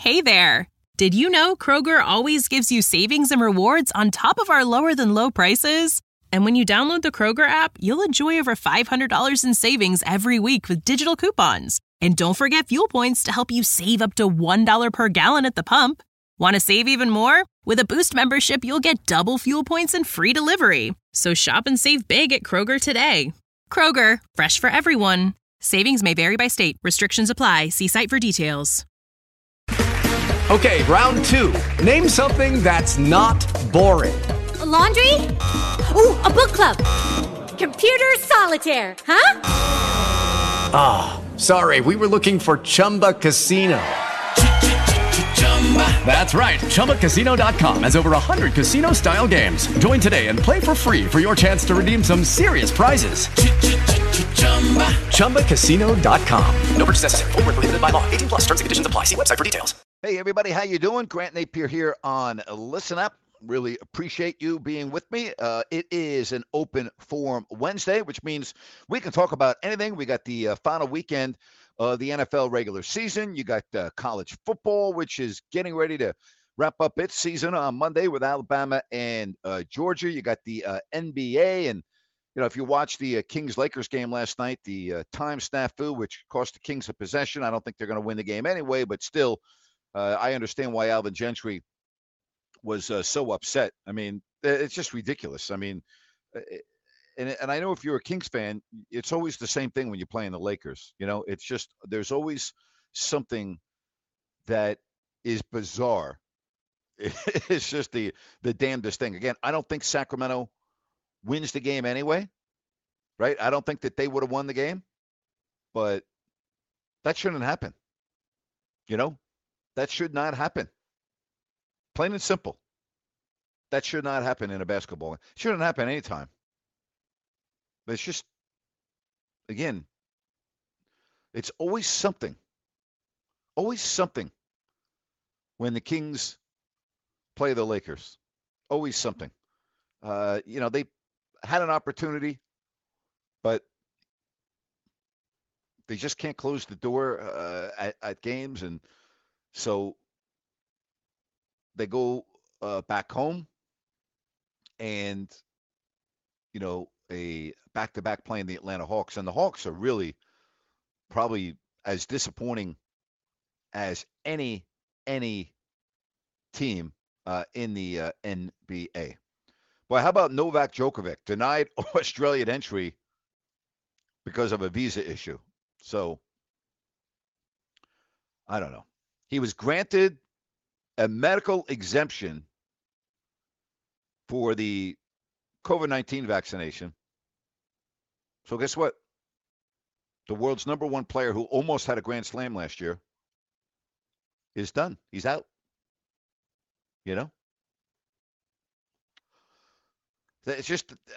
Hey there! Did you know Kroger always gives you savings and rewards on top of our lower-than-low prices? And when you download the Kroger app, you'll enjoy over $500 in savings every week with digital coupons. And don't forget fuel points to help you save up to $1 per gallon at the pump. Want to save even more? With a Boost membership, you'll get double fuel points and free delivery. So shop and save big at Kroger today. Kroger, fresh for everyone. Savings may vary by state. Restrictions apply. See site for details. Okay, round two. Name something that's not boring. A laundry? Ooh, a book club. Computer solitaire, huh? Sorry, we were looking for Chumba Casino. That's right. ChumbaCasino.com has over 100 casino-style games. Join today and play for free for your chance to redeem some serious prizes. ChumbaCasino.com. No purchase necessary. Void where prohibited by law. 18 plus. Terms and conditions apply. See website for details. Hey, everybody. How you doing? Grant Napier here on Listen Up. Really appreciate you being with me. It is an open forum Wednesday, which means we can talk about anything. We got the final weekend of the NFL regular season. You got college football, which is getting ready to wrap up its season on Monday with Alabama and Georgia. You got the NBA. And, you know, if you watch the Kings-Lakers game last night, the time snafu, which cost the Kings a possession. I don't think they're going to win the game anyway, but still, I understand why Alvin Gentry was so upset. I mean, it's just ridiculous. I mean, and I know if you're a Kings fan, it's always the same thing when you're playing the Lakers. You know, it's just there's always something that is bizarre. It's just the damnedest thing. Again, I don't think Sacramento wins the game anyway, right? I don't think that they would have won the game, but that shouldn't happen. You know, that should not happen. Plain and simple. That should not happen in a basketball. It shouldn't happen anytime. But it's just, again, it's always something. Always something when the Kings play the Lakers. Always something. You know, they had an opportunity, but they just can't close the door at games. And so they go back home and, you know, a back-to-back playing the Atlanta Hawks. And the Hawks are really probably as disappointing as any team in the NBA. Boy, how about Novak Djokovic? Denied Australian entry because of a visa issue. So, I don't know. He was granted a medical exemption for the COVID-19 vaccination. So guess what? The world's number one player who almost had a Grand Slam last year is done. He's out. You know? It's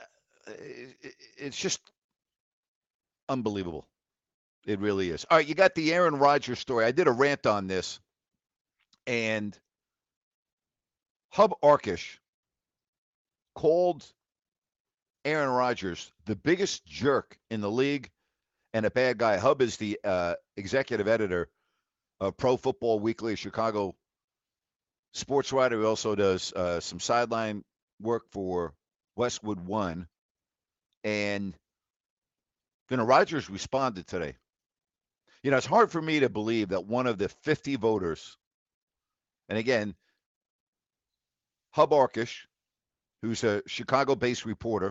just unbelievable. It really is. All right, you got the Aaron Rodgers story. I did a rant on this. And Hub Arkush called Aaron Rodgers the biggest jerk in the league and a bad guy. Hub is the executive editor of Pro Football Weekly, a Chicago sports writer. He also does some sideline work for Westwood One. And Rodgers responded today. You know, it's hard for me to believe that one of the 50 voters, and again, Hub Arkush, who's a Chicago-based reporter,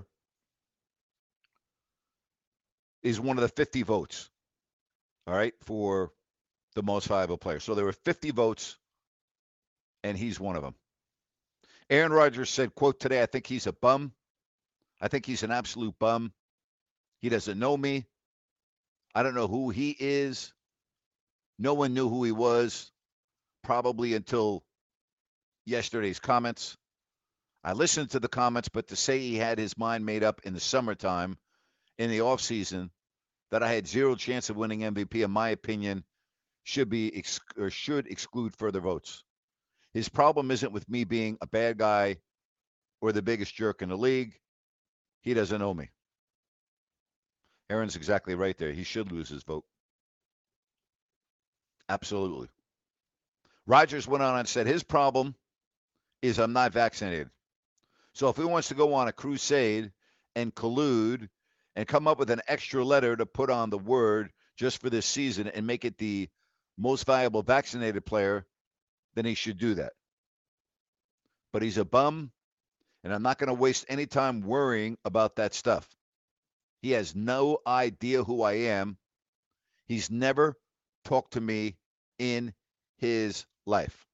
is one of the 50 votes, all right, for the most valuable player. So there were 50 votes, and he's one of them. Aaron Rodgers said, quote, today, I think he's a bum. I think he's an absolute bum. He doesn't know me. I don't know who he is. No one knew who he was, probably until yesterday's comments. I listened to the comments, but to say he had his mind made up in the summertime, in the offseason, that I had zero chance of winning MVP, in my opinion, should exclude further votes. His problem isn't with me being a bad guy or the biggest jerk in the league. He doesn't know me. Aaron's exactly right there. He should lose his vote. Absolutely. Rodgers went on and said his problem is I'm not vaccinated. So if he wants to go on a crusade and collude and come up with an extra letter to put on the word just for this season and make it the most valuable vaccinated player, then he should do that. But he's a bum, and I'm not going to waste any time worrying about that stuff. He has no idea who I am. He's never talked to me in his life.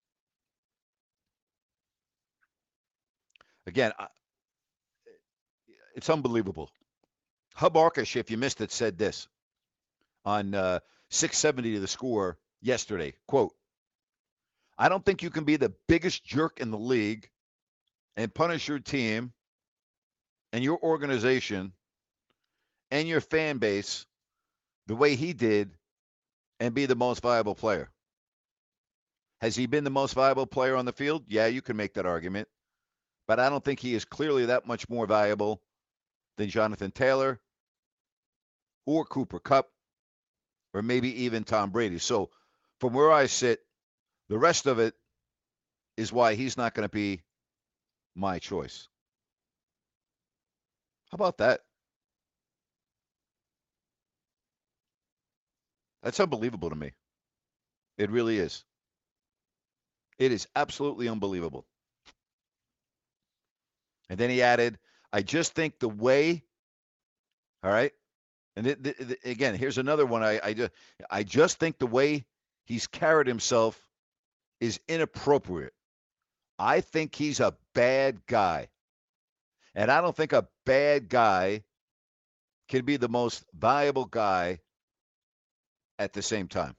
Again, it's unbelievable. Hub Arkush, if you missed it, said this on 670 to the Score yesterday. Quote, I don't think you can be the biggest jerk in the league and punish your team and your organization and your fan base the way he did and be the most valuable player. Has he been the most valuable player on the field? Yeah, you can make that argument. But I don't think he is clearly that much more valuable than Jonathan Taylor or Cooper Kupp or maybe even Tom Brady. So from where I sit, the rest of it is why he's not going to be my choice. How about that? That's unbelievable to me. It really is. It is absolutely unbelievable. And then he added, I just think the way, all right, and again, here's another one. I just think the way he's carried himself is inappropriate. I think he's a bad guy. And I don't think a bad guy can be the most valuable guy at the same time.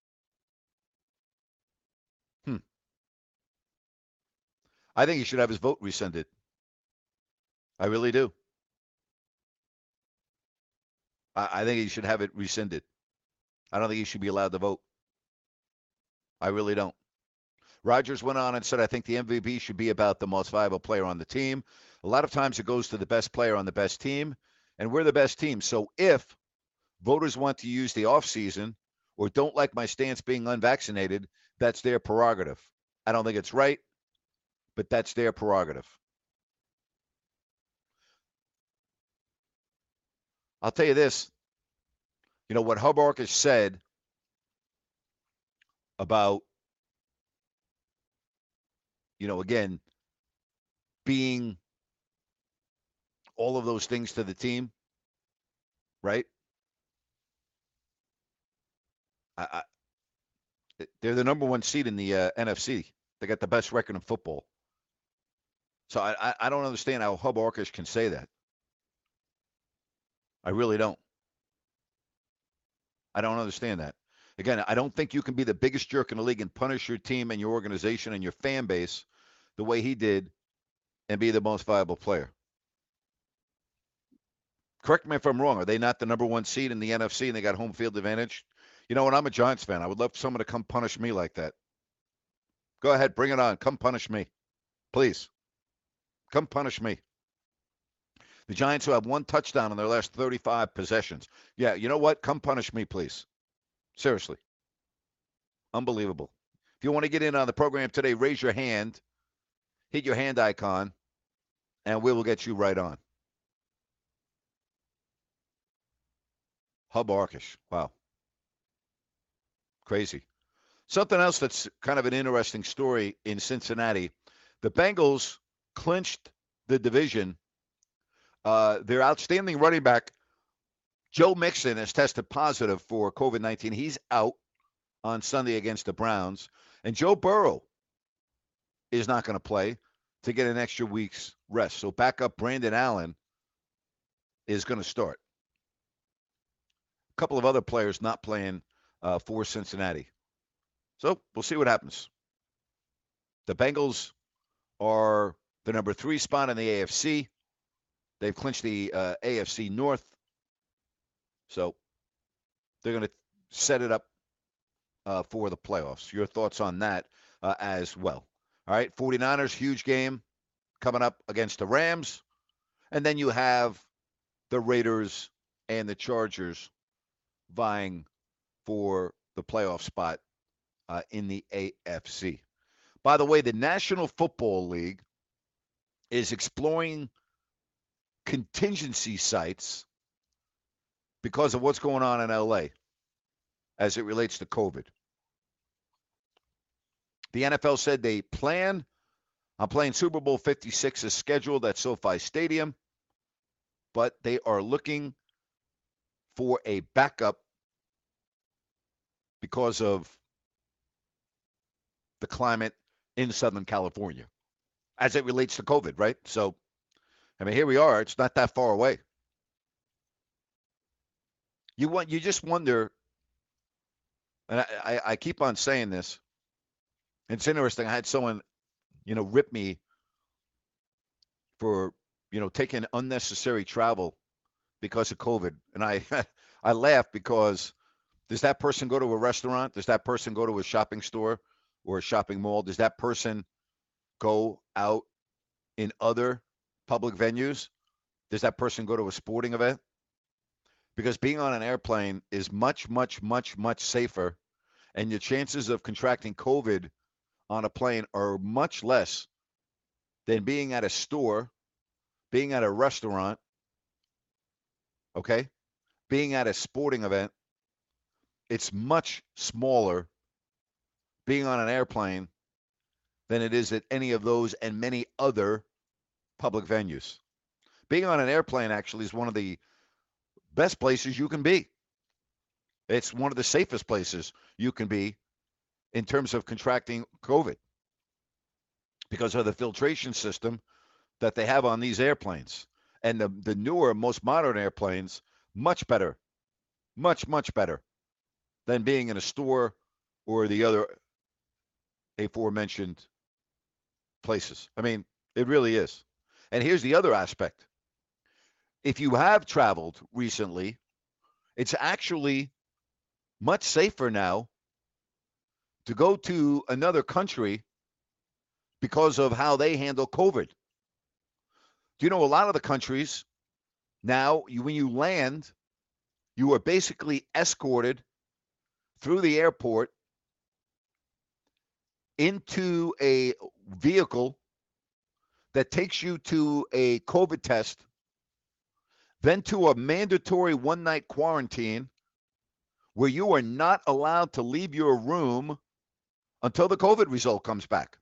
I think he should have his vote rescinded. I really do. I think he should have it rescinded. I don't think he should be allowed to vote. I really don't. Rodgers went on and said, I think the MVP should be about the most valuable player on the team. A lot of times it goes to the best player on the best team, and we're the best team. So if voters want to use the offseason or don't like my stance being unvaccinated, that's their prerogative. I don't think it's right, but that's their prerogative. I'll tell you this. You know, what Hub Arkush said about, again, being all of those things to the team, right? They're the number one seed in the NFC. They got the best record in football. So I don't understand how Hub Arkush can say that. I really don't. I don't understand that. Again, I don't think you can be the biggest jerk in the league and punish your team and your organization and your fan base the way he did and be the most valuable player. Correct me if I'm wrong. Are they not the number one seed in the NFC and they got home field advantage? You know what? I'm a Giants fan. I would love someone to come punish me like that. Go ahead. Bring it on. Come punish me. Please. Come punish me. The Giants who have one touchdown in their last 35 possessions. Yeah, you know what? Come punish me, please. Seriously. Unbelievable. If you want to get in on the program today, raise your hand, hit your hand icon, and we will get you right on. Hub Arkush. Wow. Crazy. Something else that's kind of an interesting story in Cincinnati. The Bengals clinched the division. Their outstanding running back, Joe Mixon, has tested positive for COVID-19. He's out on Sunday against the Browns. And Joe Burrow is not going to play to get an extra week's rest. So backup Brandon Allen is going to start. A couple of other players not playing for Cincinnati. So we'll see what happens. The Bengals are the number 3 spot in the AFC. They've clinched the AFC North. So they're going to set it up for the playoffs. Your thoughts on that as well. All right, 49ers, huge game coming up against the Rams. And then you have the Raiders and the Chargers vying for the playoff spot in the AFC. By the way, the National Football League is exploring contingency sites because of what's going on in LA as it relates to COVID. The NFL said they plan on playing Super Bowl 56 as scheduled at SoFi Stadium, but they are looking for a backup because of the climate in Southern California as it relates to COVID, right? So, I mean, here we are. It's not that far away. You just wonder, and I keep on saying this. It's interesting. I had someone, rip me for, taking unnecessary travel because of COVID. And I laugh because does that person go to a restaurant? Does that person go to a shopping store or a shopping mall? Does that person go out in other public venues? Does that person go to a sporting event? Because being on an airplane is much, much, much, much safer, and your chances of contracting COVID on a plane are much less than being at a store, being at a restaurant, okay, being at a sporting event. It's much smaller being on an airplane than it is at any of those and many other public venues. Being on an airplane actually is one of the best places you can be. It's one of the safest places you can be in terms of contracting COVID because of the filtration system that they have on these airplanes. And the newer, most modern airplanes, much better, much, much better than being in a store or the other aforementioned places. I mean, it really is. And here's the other aspect. If you have traveled recently, it's actually much safer now to go to another country because of how they handle COVID. Do you know a lot of the countries now, when you land, you are basically escorted through the airport into a vehicle that takes you to a COVID test, then to a mandatory one-night quarantine where you are not allowed to leave your room until the COVID result comes back.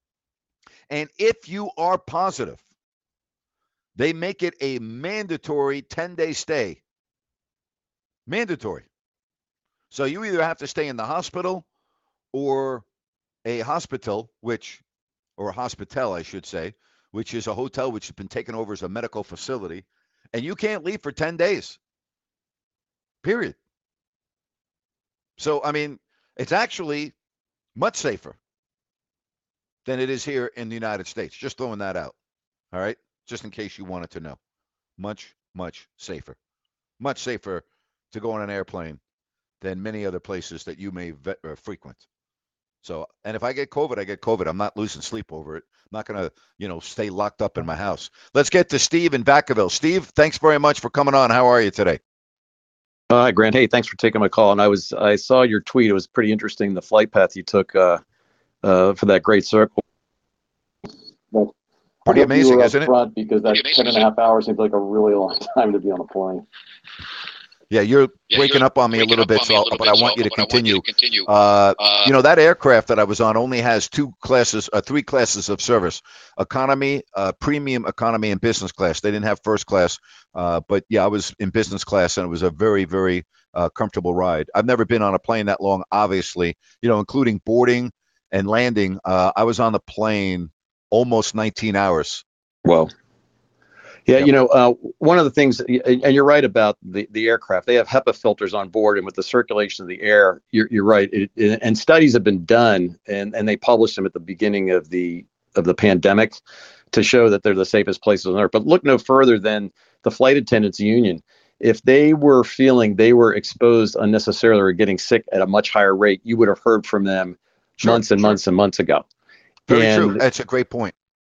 And if you are positive, they make it a mandatory 10-day stay. Mandatory. So you either have to stay in the hospital or a hospital, or a hospital, I should say, which is a hotel which has been taken over as a medical facility, and you can't leave for 10 days. Period. So, I mean, it's actually much safer than it is here in the United States. Just throwing that out. All right? Just in case you wanted to know. Much, much safer. Much safer to go on an airplane than many other places that you may frequent. So, and if I get COVID, I get COVID. I'm not losing sleep over it. I'm not going to, stay locked up in my house. Let's get to Steve in Vacaville. Steve, thanks very much for coming on. How are you today? Hi, Grant. Hey, thanks for taking my call. And I saw your tweet. It was pretty interesting, the flight path you took for that great circle. Well, pretty amazing, isn't it? Because that 10.5 hours seems like a really long time to be on a plane. Yeah, you're breaking up on me a little bit, but I want you to continue. That aircraft that I was on only has three classes of service: economy, premium economy, and business class. They didn't have first class, but yeah, I was in business class, and it was a very, very comfortable ride. I've never been on a plane that long, obviously, including boarding and landing. I was on the plane almost 19 hours. Whoa. Yeah, one of the things, and you're right about the aircraft, they have HEPA filters on board, and with the circulation of the air, you're right. And studies have been done, and they published them at the beginning of the pandemic to show that they're the safest places on earth. But look no further than the flight attendants union. If they were feeling they were exposed unnecessarily or getting sick at a much higher rate, you would have heard from them months and months and months ago. Very true. That's a great point.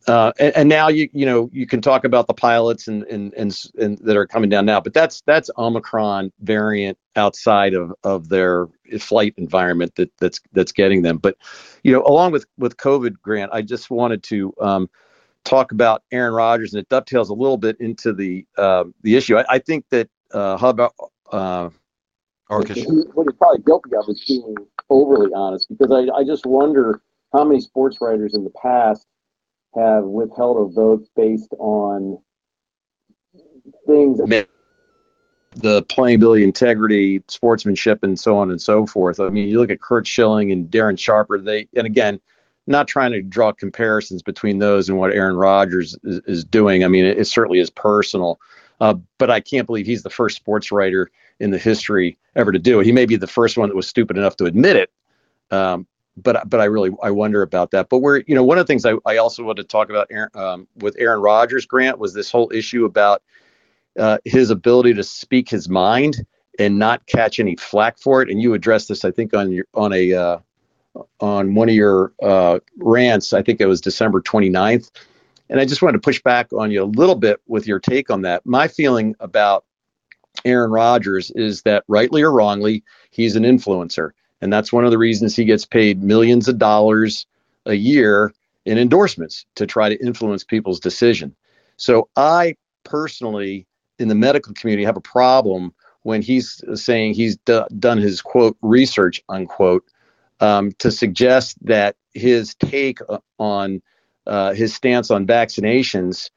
And now you can talk about the pilots and that are coming down now, but that's Omicron variant outside of their flight environment that's getting them. But along with COVID, Grant, I just wanted to talk about Aaron Rodgers, and it dovetails a little bit into the issue. I think that Hub what he's probably guilty of is being overly honest, because I just wonder how many sports writers in the past have withheld a vote based on things, the playability, integrity, sportsmanship, and so on and so forth. I mean, you look at Curt Schilling and Darren Sharper, and again, not trying to draw comparisons between those and what Aaron Rodgers is doing. I mean, it certainly is personal, but I can't believe he's the first sports writer in the history ever to do it. He may be the first one that was stupid enough to admit it. But I wonder about that. But one of the things I also wanted to talk about with Aaron Rodgers, Grant, was this whole issue about his ability to speak his mind and not catch any flack for it. And you addressed this, I think, on one of your rants. I think it was December 29th. And I just wanted to push back on you a little bit with your take on that. My feeling about Aaron Rodgers is that, rightly or wrongly, he's an influencer. And that's one of the reasons he gets paid millions of dollars a year in endorsements to try to influence people's decision. So I personally, in the medical community, have a problem when he's saying he's done his, quote, research, unquote, to suggest that his take on his stance on vaccinations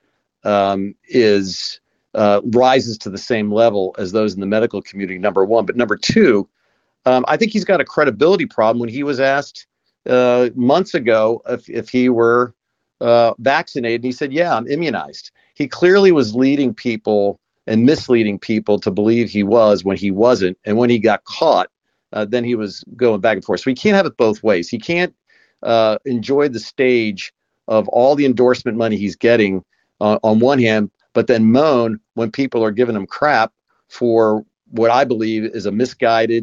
rises to the same level as those in the medical community, number one. But number two, I think he's got a credibility problem. When he was asked months ago if he were vaccinated, he said, yeah, I'm immunized. He clearly was leading people and misleading people to believe he was when he wasn't. And when he got caught, then he was going back and forth. So he can't have it both ways. He can't enjoy the stage of all the endorsement money he's getting on one hand, but then moan when people are giving him crap for what I believe is a misguided,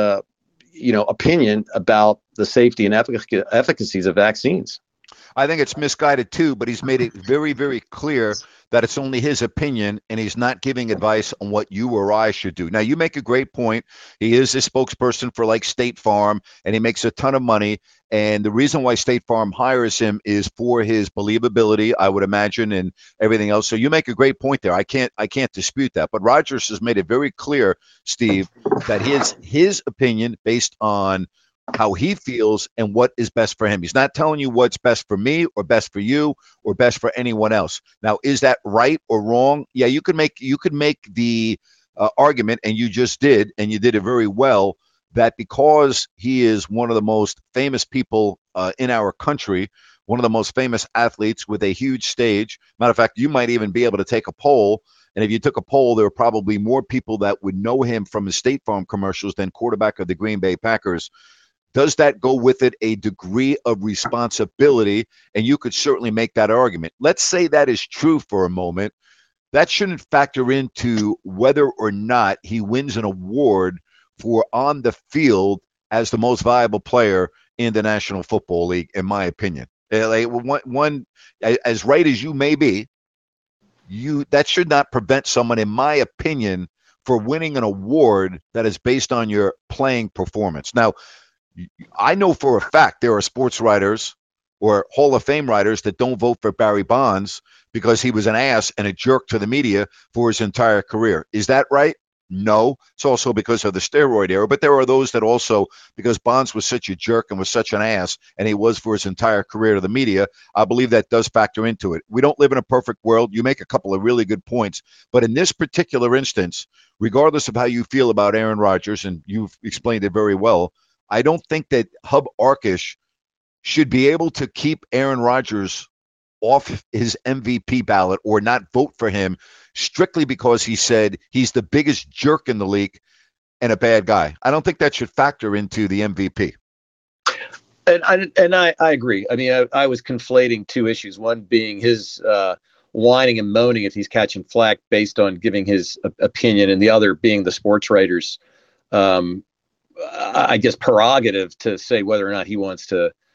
opinion about the safety and efficacies of vaccines. I think it's misguided too, but he's made it very, very clear that it's only his opinion and he's not giving advice on what you or I should do. Now, you make a great point. He is a spokesperson for like State Farm, and he makes a ton of money. And the reason why State Farm hires him is for his believability, I would imagine, and everything else. So you make a great point there. I can't dispute that. But Rodgers has made it very clear, Steve, that his opinion based on how he feels and what is best for him. He's not telling you what's best for me or best for you or best for anyone else. Now, is that right or wrong? Yeah, you could make the argument, and you just did, and you did it very well, that because he is one of the most famous people in our country, one of the most famous athletes with a huge stage. Matter of fact, you might even be able to take a poll. And if you took a poll, there are probably more people that would know him from his State Farm commercials than quarterback of the Green Bay Packers. Does that go with it a degree of responsibility? And you could certainly make that argument. Let's say that is true for a moment. That shouldn't factor into whether or not he wins an award for on the field as the most valuable player in the National Football League, in my opinion. One, as right as you may be, that should not prevent someone, in my opinion, for winning an award that is based on your playing performance. Now, I know for a fact there are sports writers or Hall of Fame writers that don't vote for Barry Bonds because he was an ass and a jerk to the media for his entire career. Is that right? No. It's also because of the steroid era. But there are those that also, because Bonds was such a jerk and was such an ass, and he was for his entire career to the media, I believe that does factor into it. We don't live in a perfect world. You make a couple of really good points. But in this particular instance, regardless of how you feel about Aaron Rodgers, and you've explained it very well, I don't think that Hub Arkush should be able to keep Aaron Rodgers off his MVP ballot or not vote for him strictly because he said he's the biggest jerk in the league and a bad guy. I don't think that should factor into the MVP. And I agree. I mean, I was conflating two issues, one being his whining and moaning if he's catching flack based on giving his opinion, and the other being the sports writers' I guess prerogative to say whether or not he wants to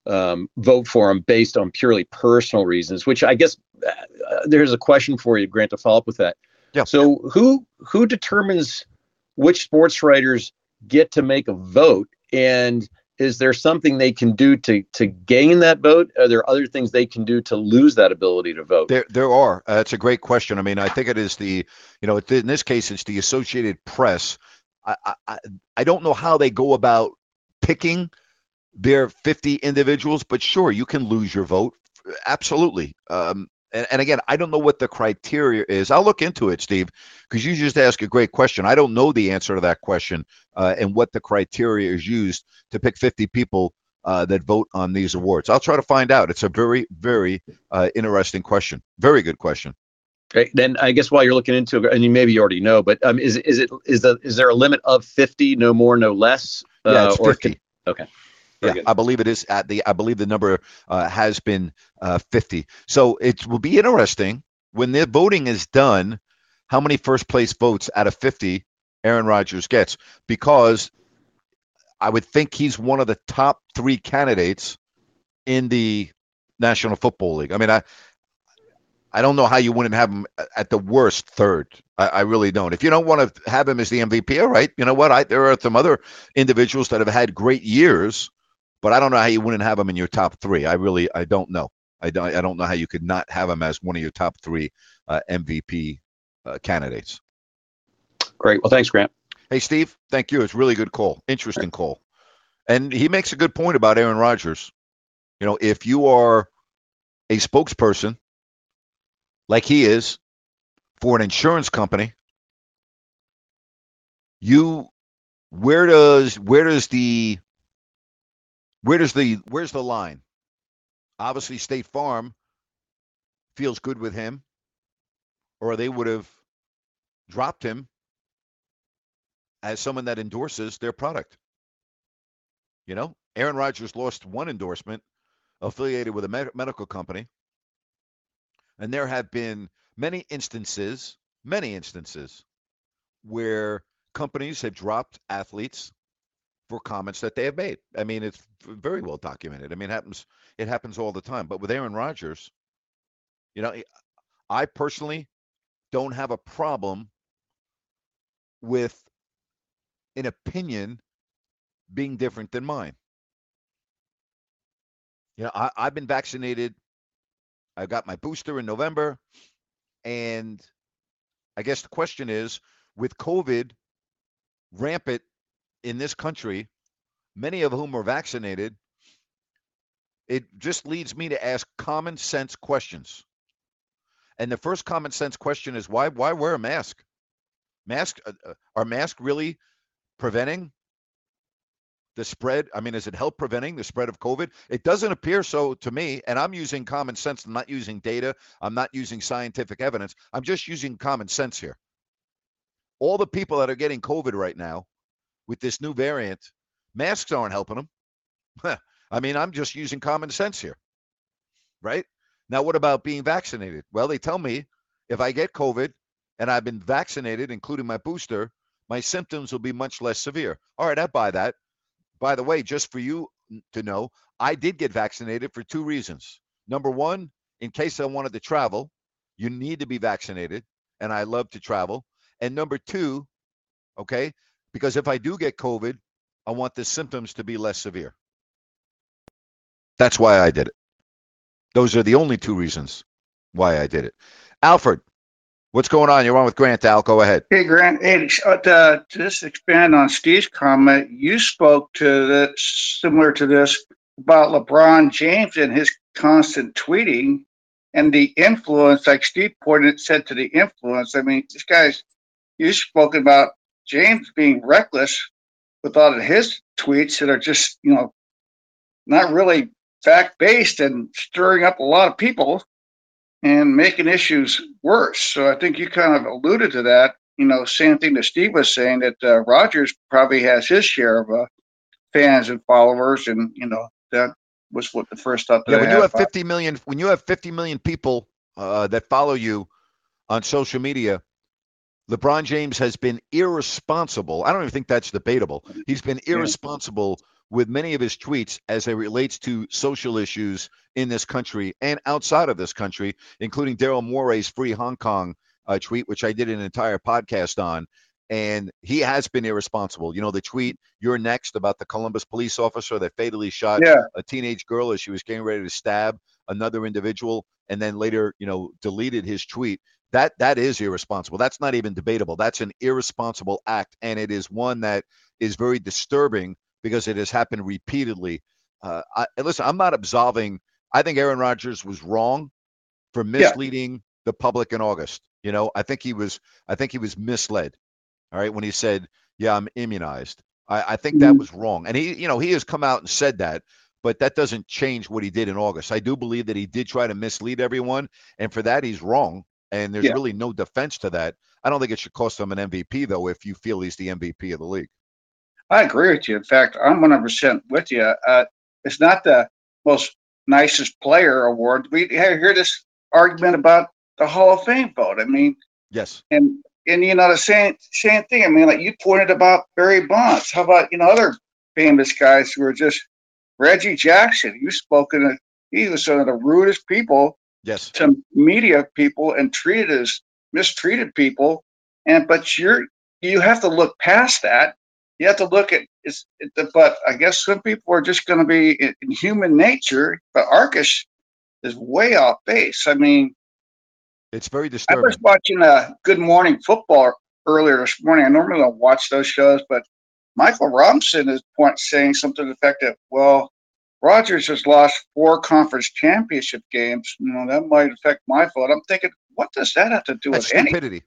vote for him based on purely personal reasons, which I guess there's a question for you, Grant, to follow up with that. Yeah. So who determines which sports writers get to make a vote? And is there something they can do to gain that vote? Are there other things they can do to lose that ability to vote? There are. It's a great question. I mean, I think it is in this case, it's the Associated Press. I don't know how they go about picking their 50 individuals, but sure, you can lose your vote. Absolutely. And again, I don't know what the criteria is. I'll look into it, Steve, because you just asked a great question. I don't know the answer to that question and what the criteria is used to pick 50 people that vote on these awards. I'll try to find out. It's a very, very interesting question. Very good question. Okay, then I guess while you're looking into it, and maybe you already know, but is there a limit of 50? No more, no less? Yeah, it's 50. Okay. Yeah, I believe it is I believe the number has been 50. So it will be interesting when the voting is done, how many first place votes out of 50 Aaron Rodgers gets, because I would think he's one of the top 3 candidates in the National Football League. I mean, I don't know how you wouldn't have him at the worst third. I really don't. If you don't want to have him as the MVP, all right. You know what? There are some other individuals that have had great years, but I don't know how you wouldn't have him in your top 3. I don't know. I don't know how you could not have him as one of your top 3 MVP candidates. Great. Well, thanks, Grant. Hey, Steve, thank you. It's a really good call. Interesting call. And he makes a good point about Aaron Rodgers. If you are a spokesperson like he is for an insurance company, where's the line? Obviously, State Farm feels good with him, or they would have dropped him as someone that endorses their product. Aaron Rodgers lost one endorsement affiliated with a medical company, and there have been many instances where companies have dropped athletes for comments that they have made. I mean, it's very well documented. I mean, it happens all the time. But with Aaron Rodgers, I personally don't have a problem with an opinion being different than mine. I've been vaccinated. I got my booster in November. And I guess the question is, with COVID rampant in this country, many of whom are vaccinated, it just leads me to ask common sense questions. And the first common sense question is, why wear a mask? Are masks really preventing the spread? I mean, is it help preventing the spread of COVID? It doesn't appear so to me, and I'm using common sense. I'm not using data. I'm not using scientific evidence. I'm just using common sense here. All the people that are getting COVID right now with this new variant, masks aren't helping them. I mean, I'm just using common sense here, right? Now, what about being vaccinated? Well, they tell me if I get COVID and I've been vaccinated, including my booster, my symptoms will be much less severe. All right, I buy that. By the way, just for you to know, I did get vaccinated for 2 reasons. Number one, in case I wanted to travel, you need to be vaccinated, and I love to travel. And number 2, okay, because if I do get COVID, I want the symptoms to be less severe. That's why I did it. Those are the only 2 reasons why I did it. Alfred, what's going on? You're on with Grant, Al. Go ahead. Hey, Grant. Hey, to just expand on Steve's comment, you spoke to this, similar to this, about LeBron James and his constant tweeting and the influence, like Steve said to the influence. I mean, this guy's, you've spoken about James being reckless with all of his tweets that are just, not really fact-based and stirring up a lot of people and making issues worse. So I think you kind of alluded to that, same thing that Steve was saying, that Rodgers probably has his share of fans and followers. And, that was what the first thought that I had. When you have 50 million people that follow you on social media, LeBron James has been irresponsible. I don't even think that's debatable. He's been irresponsible with many of his tweets as it relates to social issues in this country and outside of this country, including Daryl Morey's Free Hong Kong tweet, which I did an entire podcast on. And he has been irresponsible. You know, the tweet, "You're next," about the Columbus police officer that fatally shot Yeah. a teenage girl as she was getting ready to stab another individual, and then later, deleted his tweet. That is irresponsible. That's not even debatable. That's an irresponsible act, and it is one that is very disturbing because it has happened repeatedly. Listen, I'm not absolving. I think Aaron Rodgers was wrong for misleading the public in August. I think he was misled. All right, when he said, "Yeah, I'm immunized," I think that was wrong, and he has come out and said that, but that doesn't change what he did in August. I do believe that he did try to mislead everyone, and for that he's wrong, and there's really no defense to that. I don't think it should cost him an MVP though, if you feel he's the MVP of the league. I agree with you. In fact, I'm 100% with you. It's not the most nicest player award. We hear this argument about the Hall of Fame vote. I mean, yes, and the same thing. I mean, like you pointed about Barry Bonds. How about other famous guys who are just Reggie Jackson? You've spoken of. He was one of the rudest people yes, to media people and mistreated people. But you have to look past that. You have to look at but I guess some people are just going to be in human nature. But Arkush is way off base. I mean, it's very I disturbing. was watching Good Morning Football earlier this morning. I normally don't watch those shows, but Michael Robinson is saying something to the effect that, well, Rodgers has lost 4 conference championship games. That might affect my vote. I'm thinking, what does that have to do That's with stupidity.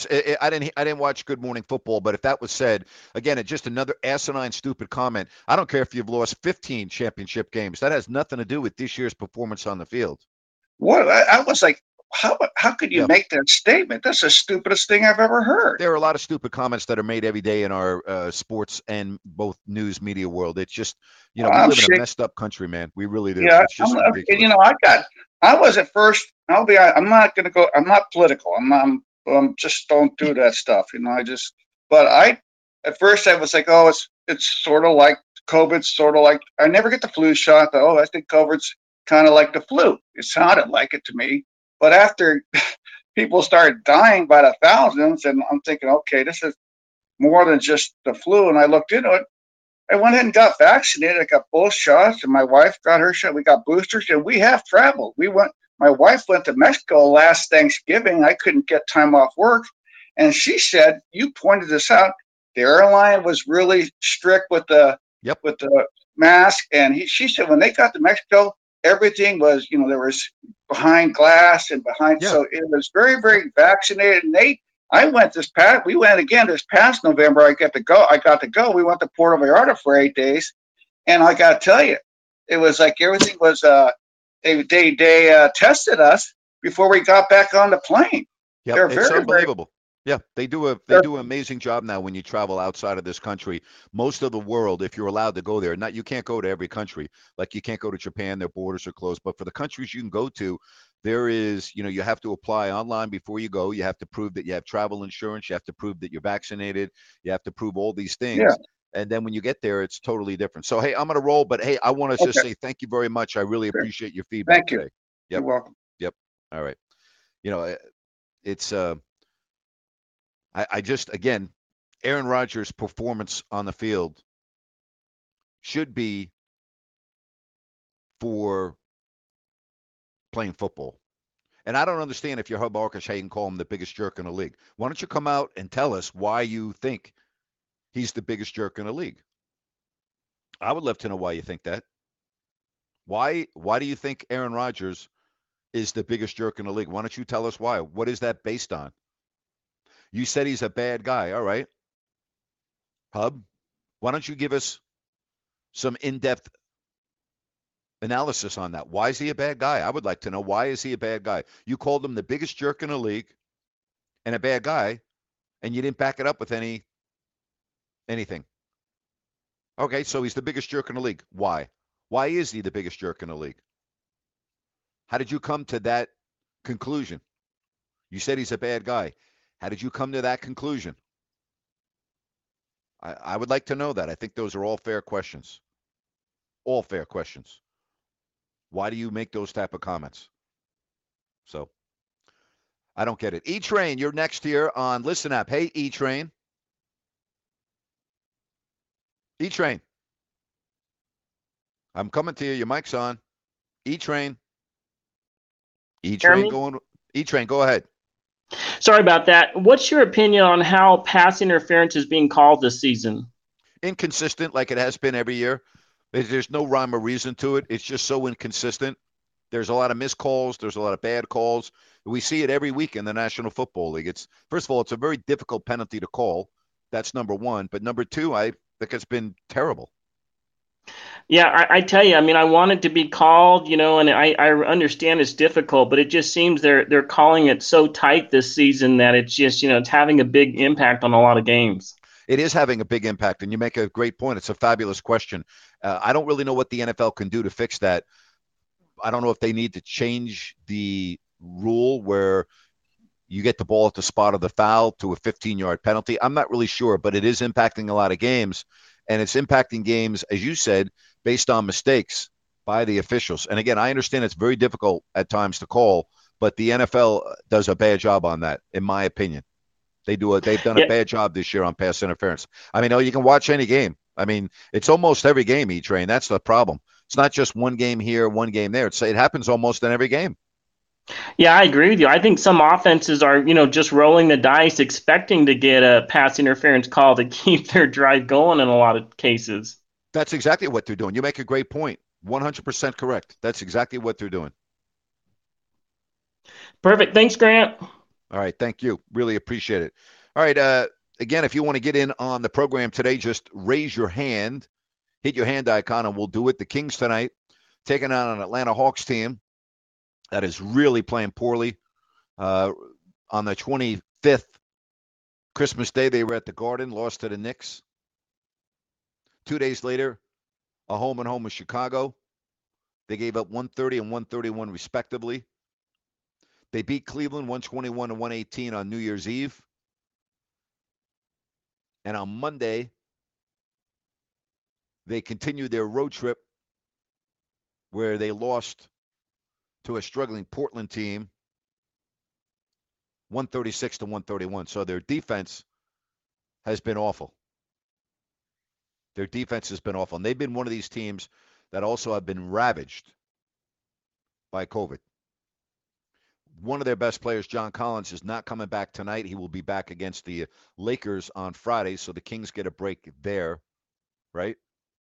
I didn't watch Good Morning Football, but if that was said, again, it's just another asinine, stupid comment. I don't care if you've lost 15 championship games. That has nothing to do with this year's performance on the field. What? I was like, how could you make that statement? That's the stupidest thing I've ever heard. There are a lot of stupid comments that are made every day in our sports and both news media world. It's just, we live in a messed up country, man. We really do. Yeah, it's just ridiculous. I was at first. I'm not going to go. I'm not political. Just don't do that stuff. At first I was like, oh, it's sort of like COVID's sort of like, I never get the flu shot. I think COVID's kind of like the flu. It sounded like it to me. But after people started dying by the thousands, and I'm thinking, okay, this is more than just the flu. And I looked into it. I went ahead and got vaccinated. I got both shots, and my wife got her shot. We got boosters, and we have traveled. My wife went to Mexico last Thanksgiving. I couldn't get time off work. And she said, you pointed this out, the airline was really strict with the mask. And she said when they got to Mexico, everything was, there was behind glass and behind. Yeah. So it was very, very vaccinated. And we went again this past November. I got to go. We went to Puerto Vallarta for 8 days. And I got to tell you, it was like everything was, they tested us before we got back on the plane. Yeah, it's unbelievable. Yeah, they do an amazing job now when you travel outside of this country. Most of the world, if you're allowed to go there, you can't go to every country. Like you can't go to Japan, their borders are closed. But for the countries you can go to, there is, you have to apply online before you go. You have to prove that you have travel insurance. You have to prove that you're vaccinated. You have to prove all these things. Yeah. And then when you get there, it's totally different. So, hey, I'm going to roll. But, hey, I want to just say thank you very much. I really appreciate your feedback Thank you. today. Yep. You're welcome. Yep. All right. It's I just, again, Aaron Rodgers' performance on the field should be for playing football. And I don't understand if you're Hub Arkush, how you can call him the biggest jerk in the league. Why don't you come out and tell us why you think he's the biggest jerk in the league? I would love to know why you think that. Why do you think Aaron Rodgers is the biggest jerk in the league? Why don't you tell us why? What is that based on? You said he's a bad guy. All right. Hub, why don't you give us some in-depth analysis on that? Why is he a bad guy? I would like to know, why is he a bad guy? You called him the biggest jerk in the league and a bad guy, and you didn't back it up with anything. Okay, so he's the biggest jerk in the league. Why? Why is he the biggest jerk in the league? How did you come to that conclusion? You said he's a bad guy. How did you come to that conclusion? I would like to know that. I think those are all fair questions. All fair questions. Why do you make those type of comments? So I don't get it. E-Train, you're next here on Listen Up. Hey, E-Train. E-Train. I'm coming to you. Your mic's on. E-Train. E-Train going. E-Train, go ahead. Sorry about that. What's your opinion on how pass interference is being called this season? Inconsistent, like it has been every year. There's no rhyme or reason to it. It's just so inconsistent. There's a lot of missed calls. There's a lot of bad calls. We see it every week in the National Football League. First of all, it's a very difficult penalty to call. That's number one. But number two, I think it's been terrible. Yeah, I tell you, I mean, I want it to be called, and I understand it's difficult, but it just seems they're calling it so tight this season that it's just, it's having a big impact on a lot of games. It is having a big impact, and you make a great point. It's a fabulous question. I don't really know what the NFL can do to fix that. I don't know if they need to change the rule where you get the ball at the spot of the foul to a 15-yard penalty. I'm not really sure, but it is impacting a lot of games. And it's impacting games, as you said, based on mistakes by the officials. And again, I understand it's very difficult at times to call, but the NFL does a bad job on that, in my opinion. They've done a bad job this year on pass interference. I mean, you can watch any game. I mean, it's almost every game, E-Train. That's the problem. It's not just one game here, one game there. It happens almost in every game. Yeah, I agree with you. I think some offenses are, just rolling the dice, expecting to get a pass interference call to keep their drive going in a lot of cases. That's exactly what they're doing. You make a great point. 100% correct. That's exactly what they're doing. Perfect. Thanks, Grant. All right. Thank you. Really appreciate it. All right. Again, if you want to get in on the program today, just raise your hand, hit your hand icon, and we'll do it. The Kings tonight taking on an Atlanta Hawks team that is really playing poorly. On the 25th, Christmas Day, they were at the Garden, lost to the Knicks. 2 days later, a home and home with Chicago. They gave up 130 and 131 respectively. They beat Cleveland 121 to 118 on New Year's Eve. And on Monday, they continued their road trip where they lost to a struggling Portland team 136 to 131. So their defense has been awful. Their defense has been awful. And they've been one of these teams that also have been ravaged by COVID. One of their best players, John Collins, is not coming back tonight. He will be back against the Lakers on Friday, so the Kings get a break there, right?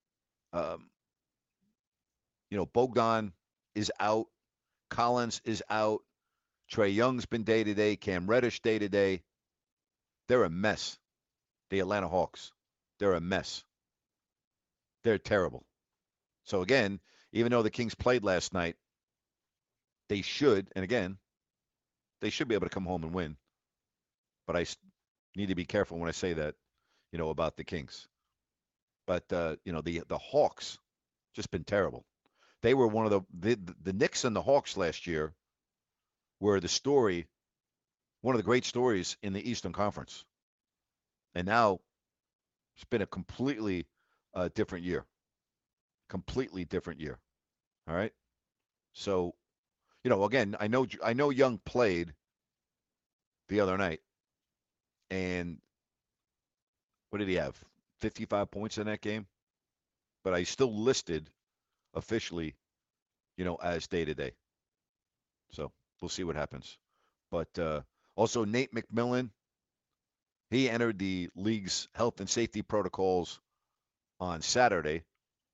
Bogdan is out. Collins is out. Trae Young's been day-to-day. Cam Reddish day-to-day. They're a mess. The Atlanta Hawks. They're a mess. They're terrible. So, again, even though the Kings played last night, they should, and again, they should be able to come home and win. But I need to be careful when I say that, about the Kings. But, the Hawks just been terrible. They were one of the Knicks and the Hawks last year were one of the great stories in the Eastern Conference. And now it's been a completely different year. Completely different year. All right? So, again, I know Young played the other night. And what did he have? 55 points in that game? But I still listed officially, as day-to-day. So we'll see what happens. But also Nate McMillan, he entered the league's health and safety protocols on Saturday.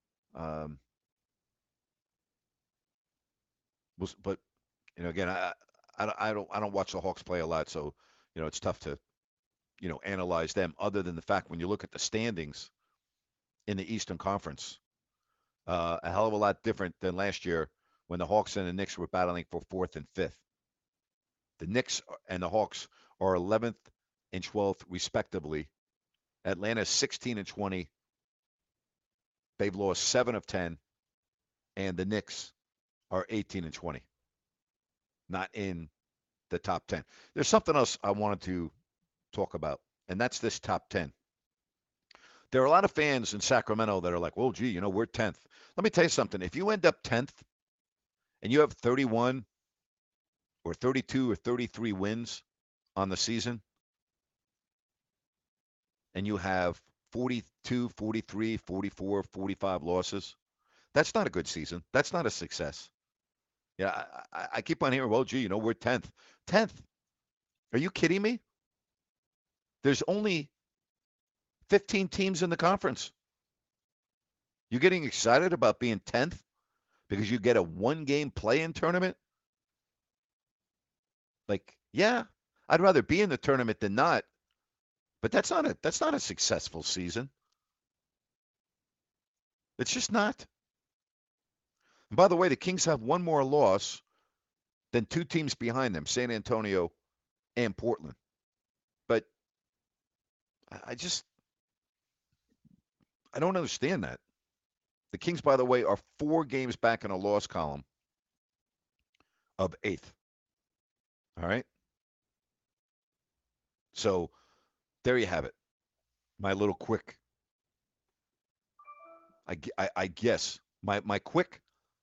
But again, I don't watch the Hawks play a lot, so it's tough to analyze them. Other than the fact when you look at the standings in the Eastern Conference, a hell of a lot different than last year when the Hawks and the Knicks were battling for 4th and 5th. The Knicks and the Hawks are 11th and 12th respectively. Atlanta's 16 and 20. They've lost 7 of 10, and the Knicks are 18 and 20. Not in the top 10. There's something else I wanted to talk about, and that's this top 10. There are a lot of fans in Sacramento that are like, well, gee, we're 10th. Let me tell you something. If you end up 10th and you have 31 or 32 or 33 wins on the season, and you have 42, 43, 44, 45 losses, that's not a good season. That's not a success. Yeah, I keep on hearing, well, gee, we're 10th. 10th? Are you kidding me? There's only 15 teams in the conference. You're getting excited about being 10th because you get a one-game play-in tournament? Like, yeah, I'd rather be in the tournament than not, but that's not a successful season. It's just not. And by the way, the Kings have one more loss than two teams behind them, San Antonio and Portland. But I don't understand that. The Kings, by the way, are 4 games back in a loss column of 8th. All right? So there you have it. My little quick, I guess, my quick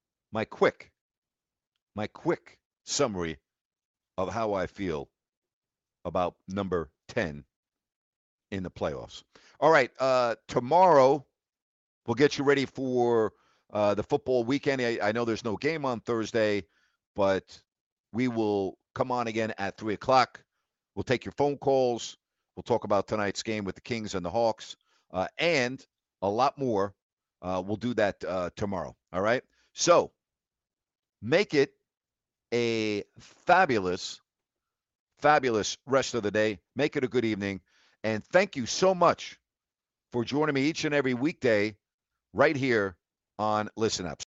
summary of how I feel about number 10 in the playoffs. All right, tomorrow we'll get you ready for the football weekend. I know there's no game on Thursday, but we will come on again at 3 o'clock. We'll take your phone calls. We'll talk about tonight's game with the Kings and the Hawks, and a lot more. We'll do that tomorrow. All right? So make it a fabulous rest of the day. Make it a good evening. And thank you so much for joining me each and every weekday right here on Listen Up.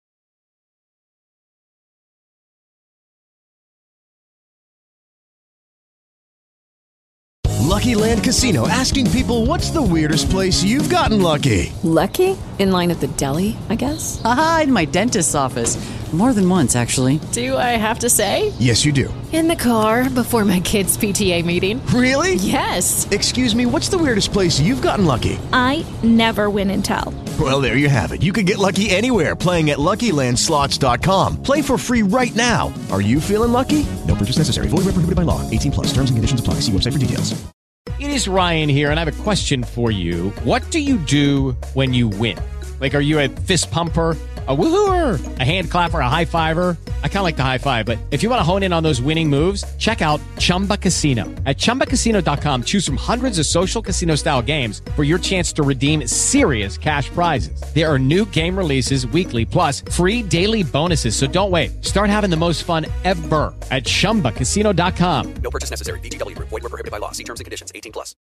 Lucky Land Casino, asking people, what's the weirdest place you've gotten lucky? Lucky? In line at the deli, I guess? Aha, in my dentist's office. More than once, actually. Do I have to say? Yes, you do. In the car before my kids' PTA meeting. Really? Yes. Excuse me, what's the weirdest place you've gotten lucky? I never win and tell. Well, there you have it. You can get lucky anywhere, playing at LuckyLandSlots.com. Play for free right now. Are you feeling lucky? No purchase necessary. Void where prohibited by law. 18+. Terms and conditions apply. See website for details. It is Ryan here, and I have a question for you. What do you do when you win? Like, are you a fist pumper, a woohooer, a hand clapper, a high fiver? I kind of like the high five, but if you want to hone in on those winning moves, check out Chumba Casino. At ChumbaCasino.com, choose from hundreds of social casino-style games for your chance to redeem serious cash prizes. There are new game releases weekly, plus free daily bonuses, so don't wait. Start having the most fun ever at ChumbaCasino.com. No purchase necessary. VGW. Void where prohibited by law. See terms and conditions. 18+.